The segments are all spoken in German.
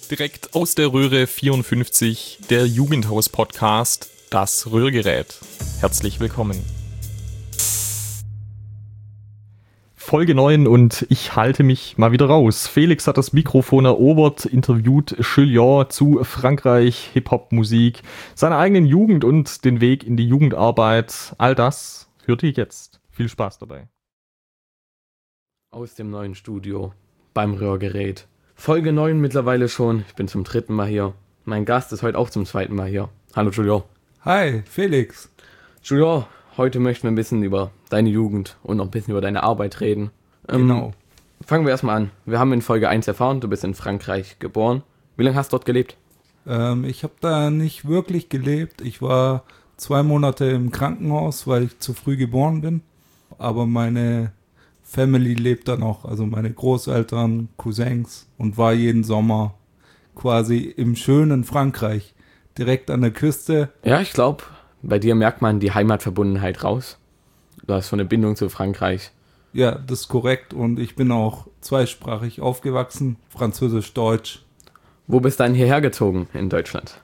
Direkt aus der Röhre 54, der Jugendhaus-Podcast, das Rührgerät. Herzlich willkommen. Folge 9 und ich halte mich mal wieder raus. Felix hat das Mikrofon erobert, interviewt Julien zu Frankreich, Hip-Hop-Musik, seiner eigenen Jugend und den Weg in die Jugendarbeit. All das hört ihr jetzt. Viel Spaß dabei. Aus dem neuen Studio, beim Rührgerät. Folge 9 mittlerweile schon. Ich bin zum 3. Mal hier. Mein Gast ist heute auch zum 2. Mal hier. Hallo Julien. Hi, Felix. Julien, heute möchten wir ein bisschen über deine Jugend und noch ein bisschen über deine Arbeit reden. Genau. Fangen wir erstmal an. Wir haben in Folge 1 erfahren, du bist in Frankreich geboren. Wie lange hast du dort gelebt? Ich habe da nicht wirklich gelebt. Ich war 2 Monate im Krankenhaus, weil ich zu früh geboren bin. Aber meine Family lebt da noch, also meine Großeltern, Cousins, und war jeden Sommer quasi im schönen Frankreich, direkt an der Küste. Ja, ich glaube, bei dir merkt man die Heimatverbundenheit raus. Du hast so eine Bindung zu Frankreich. Ja, das ist korrekt, und ich bin auch zweisprachig aufgewachsen, Französisch-Deutsch. Wo bist du dann hierher gezogen in Deutschland?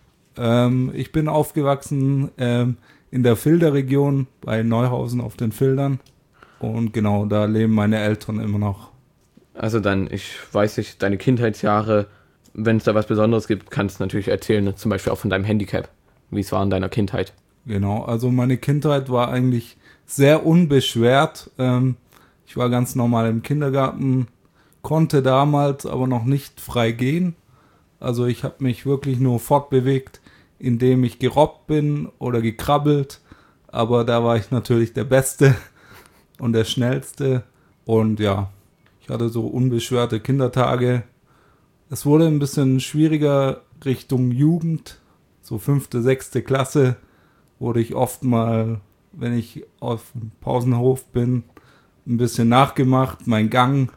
Ich bin aufgewachsen in der Filderregion bei Neuhausen auf den Fildern. Und genau, da leben meine Eltern immer noch. Also dann, ich weiß nicht, deine Kindheitsjahre, wenn es da was Besonderes gibt, kannst du natürlich erzählen, zum Beispiel auch von deinem Handicap, wie es war in deiner Kindheit. Genau, also meine Kindheit war eigentlich sehr unbeschwert. Ich war ganz normal im Kindergarten, konnte damals aber noch nicht frei gehen. Also ich habe mich wirklich nur fortbewegt, indem ich gerobbt bin oder gekrabbelt. Aber da war ich natürlich der Beste und der Schnellste. Und ja, ich hatte so unbeschwerte Kindertage. Es wurde ein bisschen schwieriger Richtung Jugend. So 5., 6. Klasse wurde ich oft mal, wenn ich auf dem Pausenhof bin, ein bisschen nachgemacht, mein Gang.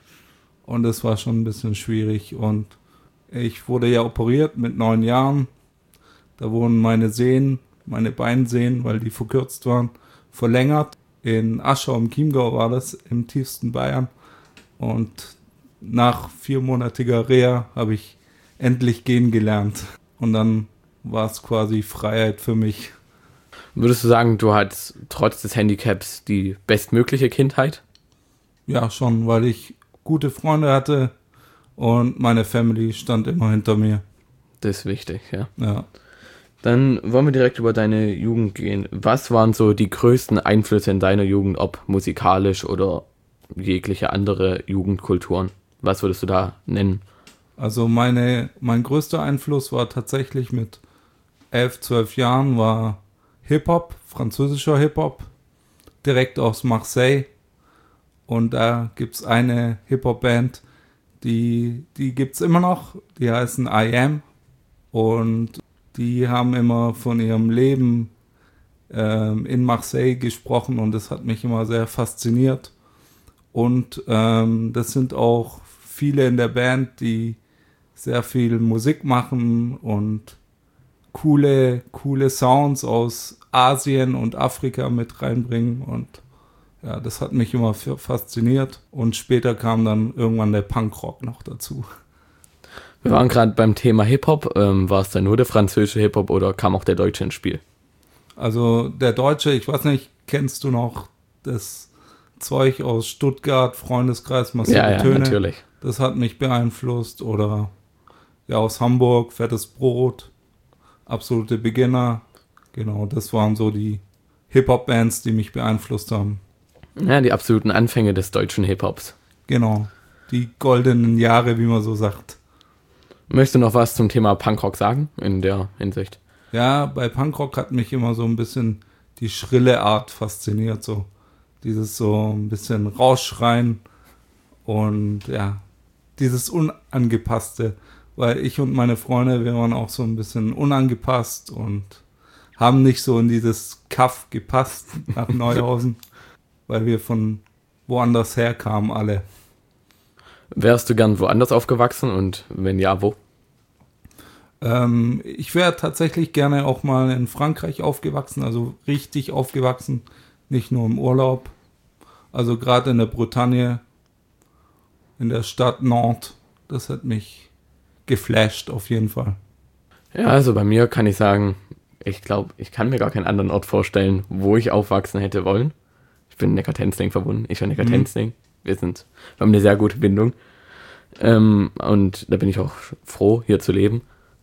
Und das war schon ein bisschen schwierig. Und ich wurde ja operiert mit 9 Jahren. Da wurden meine Sehnen, meine Beinsehnen, weil die verkürzt waren, verlängert. In Aschau im Chiemgau war das, im tiefsten Bayern. Und nach 4-monatiger Reha habe ich endlich gehen gelernt. Und dann war es quasi Freiheit für mich. Würdest du sagen, du hattest trotz des Handicaps die bestmögliche Kindheit? Ja, schon, weil ich gute Freunde hatte und meine Family stand immer hinter mir. Das ist wichtig, ja. Ja. Dann wollen wir direkt über deine Jugend gehen. Was waren so die größten Einflüsse in deiner Jugend, ob musikalisch oder jegliche andere Jugendkulturen? Was würdest du da nennen? Also mein größter Einfluss war tatsächlich mit 11, 12 Jahren war Hip-Hop, französischer Hip-Hop, direkt aus Marseille. Und da gibt es eine Hip-Hop-Band, die gibt es immer noch, die heißen I Am. Und die haben immer von ihrem Leben in Marseille gesprochen und das hat mich immer sehr fasziniert. Und das sind auch viele in der Band, die sehr viel Musik machen und coole Sounds aus Asien und Afrika mit reinbringen. Und ja, das hat mich immer fasziniert. Und später kam dann irgendwann der Punkrock noch dazu. Wir waren gerade beim Thema Hip-Hop. War es dann nur der französische Hip-Hop oder kam auch der deutsche ins Spiel? Also der deutsche, ich weiß nicht, kennst du noch das Zeug aus Stuttgart, Freundeskreis, massive Töne? Ja, natürlich. Das hat mich beeinflusst. Oder ja, aus Hamburg, Fettes Brot, Absolute Beginner. Genau, das waren so die Hip-Hop-Bands, die mich beeinflusst haben. Ja, die absoluten Anfänge des deutschen Hip-Hops. Genau, die goldenen Jahre, wie man so sagt. Möchtest du noch was zum Thema Punkrock sagen in der Hinsicht? Ja, bei Punkrock hat mich immer so ein bisschen die schrille Art fasziniert, so dieses so ein bisschen Rausschreien und ja, dieses Unangepasste, weil ich und meine Freunde, wir waren auch so ein bisschen unangepasst und haben nicht so in dieses Kaff gepasst nach Neuhausen, weil wir von woanders herkamen alle. Wärst du gern woanders aufgewachsen und wenn ja, wo? Ich wäre tatsächlich gerne auch mal in Frankreich aufgewachsen, also richtig aufgewachsen, nicht nur im Urlaub. Also gerade in der Bretagne, in der Stadt Nantes, das hat mich geflasht auf jeden Fall. Ja, also bei mir kann ich sagen, ich glaube, ich kann mir gar keinen anderen Ort vorstellen, wo ich aufwachsen hätte wollen. Ich bin in Neckartenzling verbunden, ich bin Neckartenzling. Wir haben eine sehr gute Bindung. Und da bin ich auch froh, hier zu leben.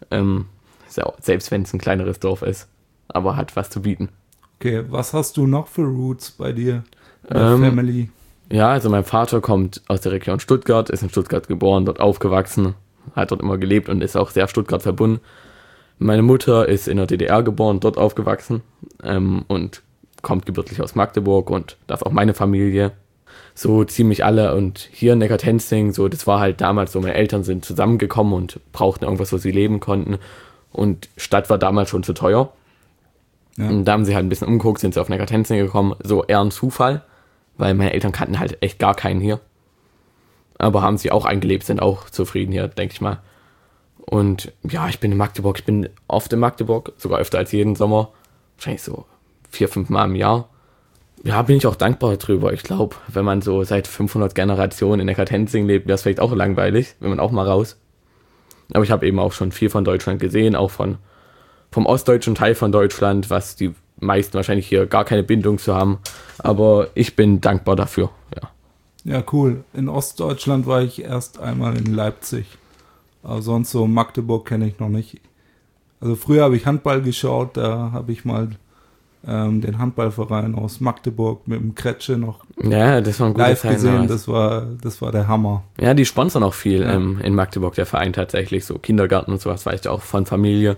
Selbst wenn es ein kleineres Dorf ist, aber hat was zu bieten. Okay, was hast du noch für Roots bei dir? Family? Ja, also mein Vater kommt aus der Region Stuttgart, ist in Stuttgart geboren, dort aufgewachsen, hat dort immer gelebt und ist auch sehr Stuttgart verbunden. Meine Mutter ist in der DDR geboren, dort aufgewachsen und kommt gebürtig aus Magdeburg und das auch meine Familie. So ziemlich alle und hier in Neckartenzling, so das war halt damals so, meine Eltern sind zusammengekommen und brauchten irgendwas, wo sie leben konnten und Stadt war damals schon zu teuer. Ja. Und da haben sie halt ein bisschen umgeguckt, sind sie auf Neckartenzling gekommen, so eher ein Zufall, weil meine Eltern kannten halt echt gar keinen hier. Aber haben sie auch eingelebt, sind auch zufrieden hier, denke ich mal. Und ja, ich bin in Magdeburg, ich bin oft in Magdeburg, sogar öfter als jeden Sommer, wahrscheinlich so 4-5 Mal im Jahr. Ja, bin ich auch dankbar drüber. Ich glaube, wenn man so seit 500 Generationen in Neckartenzling lebt, wäre es vielleicht auch langweilig, wenn man auch mal raus. Aber ich habe eben auch schon viel von Deutschland gesehen, auch vom ostdeutschen Teil von Deutschland, was die meisten wahrscheinlich hier gar keine Bindung zu haben. Aber ich bin dankbar dafür, ja. Ja, cool. In Ostdeutschland war ich erst einmal in Leipzig. Aber sonst so Magdeburg kenne ich noch nicht. Also früher habe ich Handball geschaut, da habe ich mal den Handballverein aus Magdeburg mit dem Kretsche noch das war ein live gesehen. Das war der Hammer. Ja, die sponsern auch viel in Magdeburg, der Verein tatsächlich, so Kindergarten und sowas, weiß ich auch von Familie.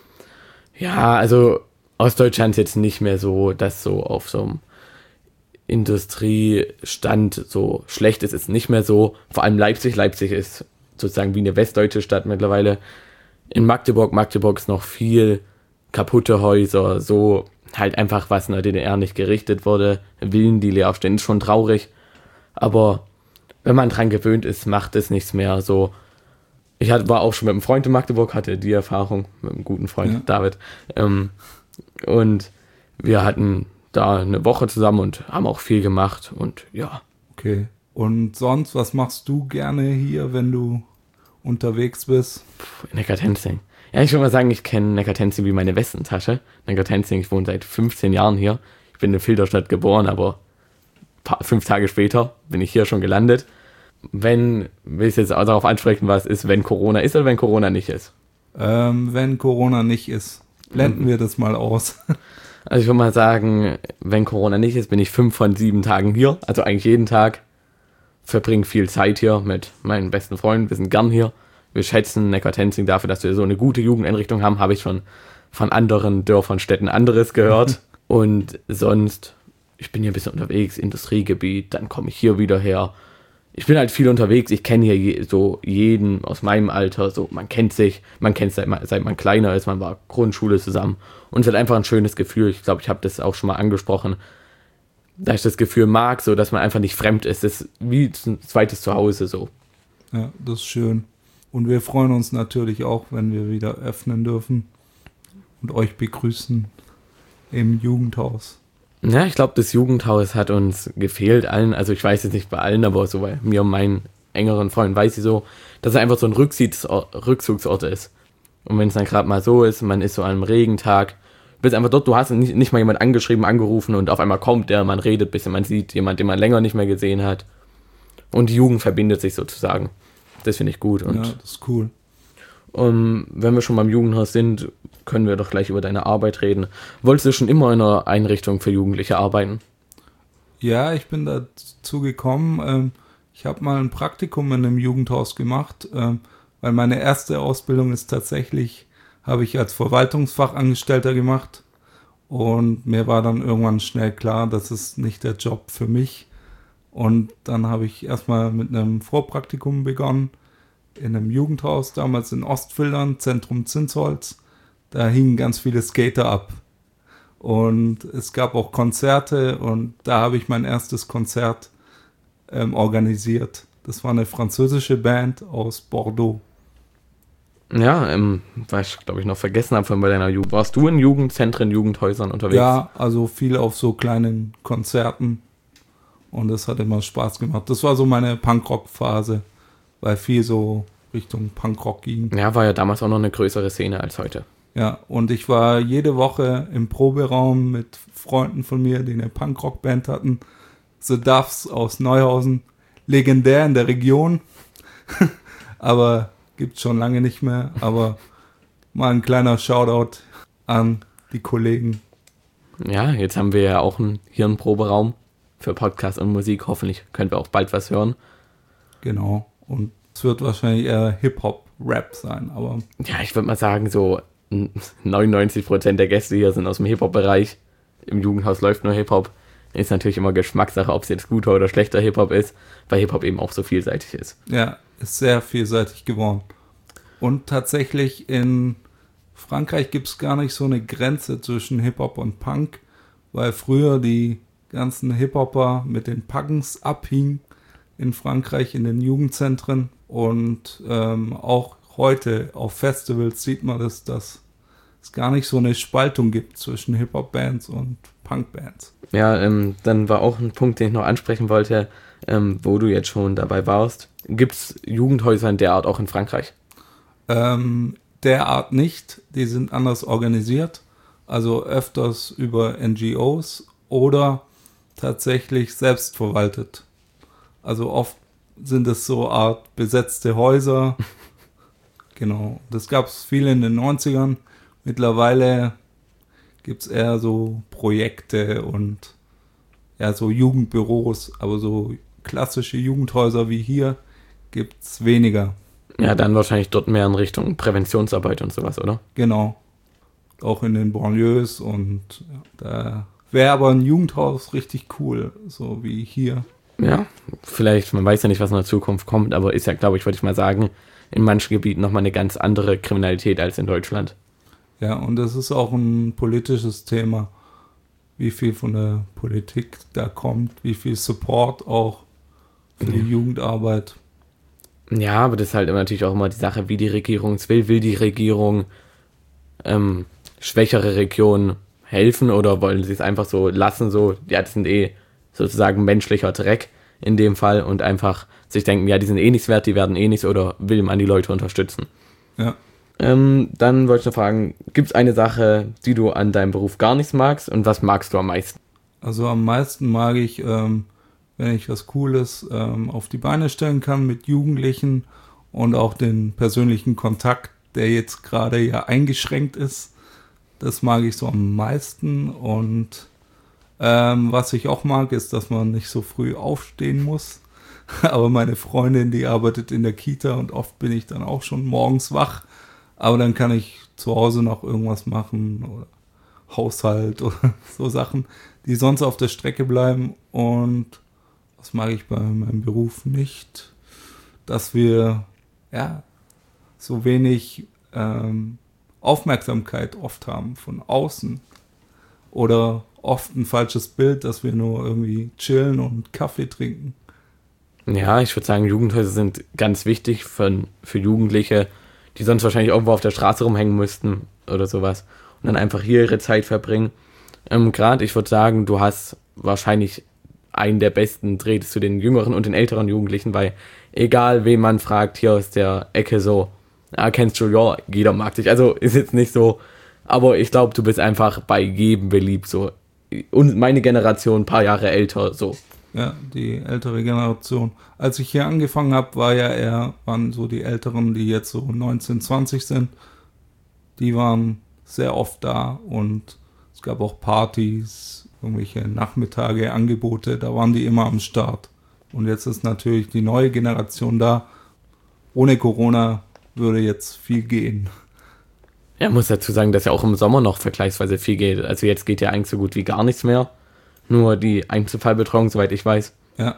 Ja, also Ostdeutschland ist jetzt nicht mehr so, dass so auf so einem Industriestand so schlecht ist, ist nicht mehr so. Vor allem Leipzig ist sozusagen wie eine westdeutsche Stadt mittlerweile. In Magdeburg ist noch viel kaputte Häuser, so halt einfach, was in der DDR nicht gerichtet wurde, Villen, die leer stehen, ist schon traurig. Aber wenn man dran gewöhnt ist, macht es nichts mehr. So, war auch schon mit einem Freund in Magdeburg, hatte die Erfahrung mit einem guten Freund, David. Und wir hatten da eine Woche zusammen und haben auch viel gemacht und ja. Okay. Und sonst, was machst du gerne hier, wenn du unterwegs bist? Neckartenzling. Ja, ich würde mal sagen, ich kenne Neckartenzling wie meine Westentasche. Neckartenzling, ich wohne seit 15 Jahren hier. Ich bin in Filderstadt geboren, aber 5 Tage später bin ich hier schon gelandet. Will ich jetzt auch darauf ansprechen, was ist, wenn Corona ist oder wenn Corona nicht ist? Wenn Corona nicht ist. Blenden wir das mal aus. Also ich würde mal sagen, wenn Corona nicht ist, bin ich 5 von 7 Tagen hier. Also eigentlich jeden Tag. Verbringe viel Zeit hier mit meinen besten Freunden. Wir sind gern hier. Wir schätzen Neckartenzling dafür, dass wir so eine gute Jugendeinrichtung haben. Habe ich schon von anderen Dörfern, Städten anderes gehört. Und sonst, ich bin hier ein bisschen unterwegs, Industriegebiet, dann komme ich hier wieder her. Ich bin halt viel unterwegs, ich kenne hier so jeden aus meinem Alter, so man kennt sich, seit man kleiner ist, man war Grundschule zusammen und es ist halt einfach ein schönes Gefühl. Ich glaube, ich habe das auch schon mal angesprochen, dass ich das Gefühl mag, so dass man einfach nicht fremd ist. Das ist wie ein zweites Zuhause so. Ja, das ist schön. Und wir freuen uns natürlich auch, wenn wir wieder öffnen dürfen und euch begrüßen im Jugendhaus. Ja, ich glaube, das Jugendhaus hat uns gefehlt allen. Also ich weiß jetzt nicht bei allen, aber so bei mir und meinen engeren Freunden weiß ich so, dass es einfach so ein Rückzugsort ist. Und wenn es dann gerade mal so ist, man ist so an einem Regentag, bist einfach dort, du hast nicht mal jemand angeschrieben, angerufen und auf einmal kommt der, man redet ein bisschen, man sieht jemanden, den man länger nicht mehr gesehen hat. Und die Jugend verbindet sich sozusagen. Das finde ich gut. Und ja, das ist cool. wenn wir schon beim Jugendhaus sind, können wir doch gleich über deine Arbeit reden. Wolltest du schon immer in einer Einrichtung für Jugendliche arbeiten? Ja, ich bin dazu gekommen. Ich habe mal ein Praktikum in einem Jugendhaus gemacht, weil meine erste Ausbildung ist tatsächlich, habe ich als Verwaltungsfachangestellter gemacht. Und mir war dann irgendwann schnell klar, das ist nicht der Job für mich. Und dann habe ich erstmal mit einem Vorpraktikum begonnen in einem Jugendhaus, damals in Ostfildern, Zentrum Zinsholz. Da hingen ganz viele Skater ab. Und es gab auch Konzerte und da habe ich mein erstes Konzert organisiert. Das war eine französische Band aus Bordeaux. Ja, was ich glaube ich noch vergessen habe von bei deiner Jugend. Warst du in Jugendzentren, Jugendhäusern unterwegs? Ja, also viel auf so kleinen Konzerten. Und das hat immer Spaß gemacht. Das war so meine Punkrock-Phase, weil viel so Richtung Punkrock ging. Ja, war ja damals auch noch eine größere Szene als heute. Ja, und ich war jede Woche im Proberaum mit Freunden von mir, die eine Punkrock-Band hatten. The Doves aus Neuhausen. Legendär in der Region. Aber gibt's schon lange nicht mehr. Aber mal ein kleiner Shoutout an die Kollegen. Ja, jetzt haben wir ja auch hier einen Proberaum für Podcast und Musik. Hoffentlich können wir auch bald was hören. Genau. Und es wird wahrscheinlich eher Hip-Hop-Rap sein. Aber Ja, ich würde mal sagen, so 99% der Gäste hier sind aus dem Hip-Hop-Bereich. Im Jugendhaus läuft nur Hip-Hop. Ist natürlich immer Geschmackssache, ob es jetzt guter oder schlechter Hip-Hop ist, weil Hip-Hop eben auch so vielseitig ist. ja, ist sehr vielseitig geworden. Und tatsächlich in Frankreich gibt es gar nicht so eine Grenze zwischen Hip-Hop und Punk, weil früher die ganzen Hip-Hopper mit den Punks abhingen in Frankreich in den Jugendzentren. Und auch heute auf Festivals sieht man, dass es gar nicht so eine Spaltung gibt zwischen Hip-Hop-Bands und Punk-Bands. Ja, dann war auch ein Punkt, den ich noch ansprechen wollte, wo du jetzt schon dabei warst. Gibt es Jugendhäuser in der Art auch in Frankreich? Derart nicht, die sind anders organisiert, also öfters über NGOs oder tatsächlich selbstverwaltet. Also oft sind es so Art besetzte Häuser. Genau, das gab es viel in den 90ern. Mittlerweile gibt es eher so Projekte und ja, so Jugendbüros, aber so klassische Jugendhäuser wie hier gibt es weniger. Ja, dann wahrscheinlich dort mehr in Richtung Präventionsarbeit und sowas, oder? Genau. Auch in den Banlieues und ja, da wäre aber ein Jugendhaus richtig cool, so wie hier. Ja, vielleicht, man weiß ja nicht, was in der Zukunft kommt, aber ist ja, glaube ich, würde ich mal sagen, in manchen Gebieten nochmal eine ganz andere Kriminalität als in Deutschland. Ja, und das ist auch ein politisches Thema, wie viel von der Politik da kommt, wie viel Support auch für die Jugendarbeit. Ja, aber das ist halt immer natürlich auch immer die Sache, wie die Regierung es will. Will die Regierung schwächere Regionen helfen oder wollen sie es einfach so lassen, so, ja, das sind sozusagen menschlicher Dreck in dem Fall und einfach sich denken, ja, die sind nichts wert, die werden nichts oder will man die Leute unterstützen. Ja. Dann wollte ich noch fragen, gibt es eine Sache, die du an deinem Beruf gar nicht magst und was magst du am meisten? Also am meisten mag ich, wenn ich was Cooles auf die Beine stellen kann mit Jugendlichen und auch den persönlichen Kontakt, der jetzt gerade ja eingeschränkt ist. Das mag ich so am meisten und was ich auch mag, ist, dass man nicht so früh aufstehen muss. Aber meine Freundin, die arbeitet in der Kita und oft bin ich dann auch schon morgens wach. Aber dann kann ich zu Hause noch irgendwas machen oder Haushalt oder so Sachen, die sonst auf der Strecke bleiben. Und das mag ich bei meinem Beruf nicht, dass wir ja so wenig Aufmerksamkeit oft haben von außen oder oft ein falsches Bild, dass wir nur irgendwie chillen und Kaffee trinken. Ja, ich würde sagen, Jugendhäuser sind ganz wichtig für Jugendliche, die sonst wahrscheinlich irgendwo auf der Straße rumhängen müssten oder sowas und dann einfach hier ihre Zeit verbringen. Gerade, ich würde sagen, du hast wahrscheinlich einen der besten Drehs zu den jüngeren und den älteren Jugendlichen, weil egal wen man fragt, hier aus der Ecke so, kennst du, ja, jeder mag dich. Also ist jetzt nicht so, aber ich glaube, du bist einfach bei jedem beliebt, so. Und meine Generation, ein paar Jahre älter, so. Ja, die ältere Generation. Als ich hier angefangen habe, waren so die Älteren, die jetzt so 19, 20 sind, die waren sehr oft da und es gab auch Partys, irgendwelche Nachmittage, Angebote, da waren die immer am Start. Und jetzt ist natürlich die neue Generation da. Ohne Corona würde jetzt viel gehen. Ja, muss dazu sagen, dass ja auch im Sommer noch vergleichsweise viel geht. Also jetzt geht ja eigentlich so gut wie gar nichts mehr. Nur die Einzelfallbetreuung, soweit ich weiß. Ja.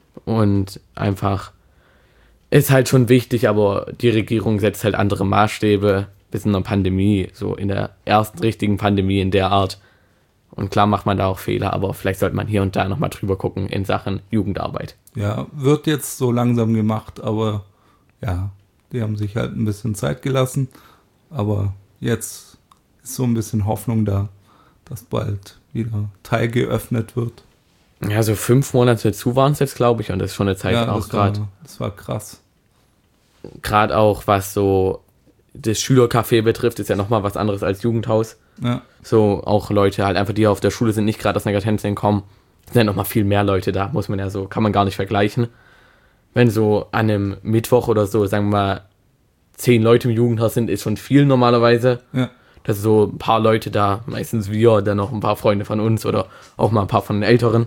Und einfach ist halt schon wichtig, aber die Regierung setzt halt andere Maßstäbe bis in der Pandemie, so in der ersten richtigen Pandemie in der Art. Und klar macht man da auch Fehler, aber vielleicht sollte man hier und da nochmal drüber gucken in Sachen Jugendarbeit. Ja, wird jetzt so langsam gemacht, aber ja, die haben sich halt ein bisschen Zeit gelassen. Aber jetzt ist so ein bisschen Hoffnung da, dass bald wieder Teil geöffnet wird. Ja, so 5 Monate zu waren es jetzt, glaube ich, und das ist schon eine Zeit auch gerade. Das war krass. gerade auch was so das Schülercafé betrifft, ist ja nochmal was anderes als Jugendhaus. Ja. So auch Leute halt einfach, die auf der Schule sind, nicht gerade aus Negatenzien kommen, sind ja nochmal viel mehr Leute da, muss man ja so, kann man gar nicht vergleichen. Wenn so an einem Mittwoch oder so, sagen wir mal, 10 Leute im Jugendhaus sind, ist schon viel normalerweise. Ja. Das sind so ein paar Leute da, meistens wir, dann noch ein paar Freunde von uns oder auch mal ein paar von den Älteren.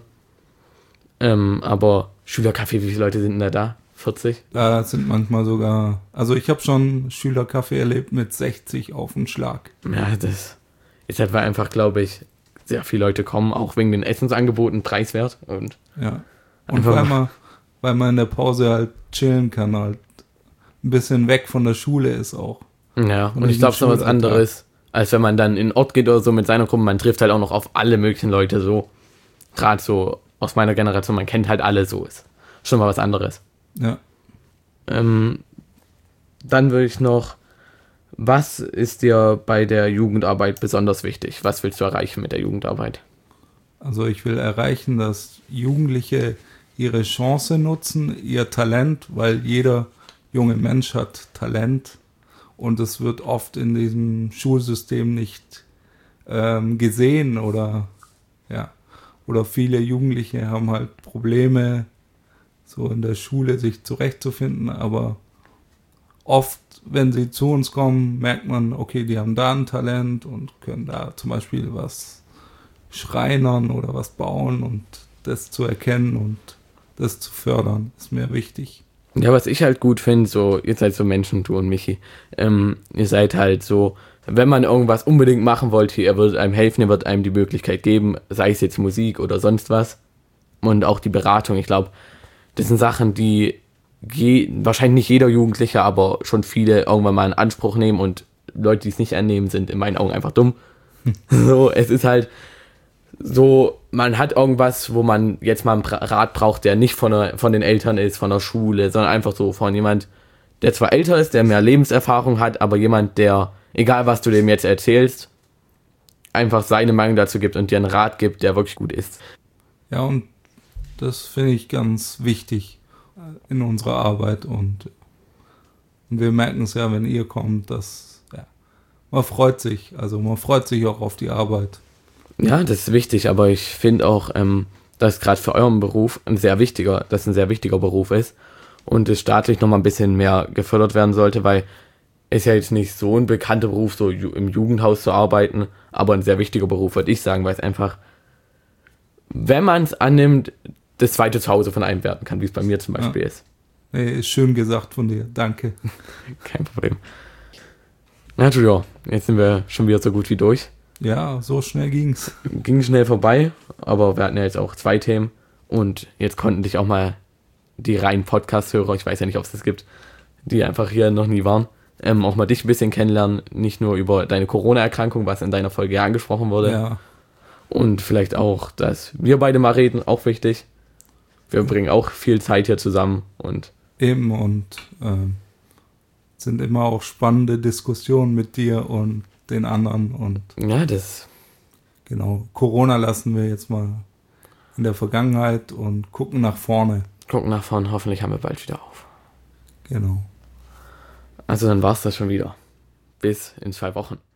Aber Schülercafé, wie viele Leute sind denn da? 40? Da sind manchmal sogar, also ich habe schon Schülercafé erlebt mit 60 auf den Schlag. Ja, das ist halt, weil einfach, glaube ich, sehr viele Leute kommen, auch wegen den Essensangeboten preiswert. Und Ja. Und weil man in der Pause halt chillen kann, halt ein bisschen weg von der Schule ist auch. ja, Und und ich glaube, es ist noch was Schulalltag. anderes, als wenn man dann in den Ort geht oder so mit seiner Gruppe. Man trifft halt auch noch auf alle möglichen Leute so. Gerade so aus meiner Generation, man kennt halt alle so. Ist schon mal was anderes. Ja. Dann würde ich noch, was ist dir bei der Jugendarbeit besonders wichtig? Was willst du erreichen mit der Jugendarbeit? Also ich will erreichen, dass Jugendliche ihre Chance nutzen, ihr Talent, weil jeder junge Mensch hat Talent und es wird oft in diesem Schulsystem nicht gesehen oder viele Jugendliche haben halt Probleme, so in der Schule sich zurechtzufinden, aber oft, wenn sie zu uns kommen, merkt man, okay, die haben da ein Talent und können da zum Beispiel was schreinern oder was bauen und das zu erkennen und das zu fördern, ist mir wichtig. Ja, was ich halt gut finde, so, ihr seid so Menschen, du und Michi, ihr seid halt so, wenn man irgendwas unbedingt machen wollte, er wird einem helfen, er wird einem die Möglichkeit geben, sei es jetzt Musik oder sonst was. Und auch die Beratung, ich glaube, das sind Sachen, die wahrscheinlich nicht jeder Jugendliche, aber schon viele irgendwann mal in Anspruch nehmen und Leute, die es nicht annehmen, sind in meinen Augen einfach dumm. So, es ist halt so, man hat irgendwas, wo man jetzt mal einen Rat braucht, der nicht von den Eltern ist, von der Schule, sondern einfach so von jemand, der zwar älter ist, der mehr Lebenserfahrung hat, aber jemand, der, egal was du dem jetzt erzählst, einfach seine Meinung dazu gibt und dir einen Rat gibt, der wirklich gut ist. Ja, und das finde ich ganz wichtig in unserer Arbeit und wir merken es ja, wenn ihr kommt, dass man freut sich auch auf die Arbeit. Ja, das ist wichtig, aber ich finde auch, dass gerade für euren Beruf ein sehr wichtiger Beruf ist und es staatlich nochmal ein bisschen mehr gefördert werden sollte, weil es ja jetzt nicht so ein bekannter Beruf, so im Jugendhaus zu arbeiten, aber ein sehr wichtiger Beruf, würde ich sagen, weil es einfach, wenn man es annimmt, das zweite Zuhause von einem werden kann, wie es bei mir zum Beispiel ist. Nee, ist schön gesagt von dir, danke. Kein Problem. Na, ja, jetzt sind wir schon wieder so gut wie durch. Ja, so schnell ging's. Ging schnell vorbei, aber wir hatten ja jetzt auch 2 Themen und jetzt konnten dich auch mal die reinen Podcast-Hörer, ich weiß ja nicht, ob es das gibt, die einfach hier noch nie waren, auch mal dich ein bisschen kennenlernen, nicht nur über deine Corona-Erkrankung, was in deiner Folge ja angesprochen wurde, Ja, und vielleicht auch, dass wir beide mal reden, auch wichtig. Wir bringen auch viel Zeit hier zusammen und eben und sind immer auch spannende Diskussionen mit dir und den anderen und ja, das genau, Corona lassen wir jetzt mal in der Vergangenheit und gucken nach vorne. gucken nach vorne, hoffentlich haben wir bald wieder auf. Genau. Also dann war's das schon wieder. Bis in 2 Wochen.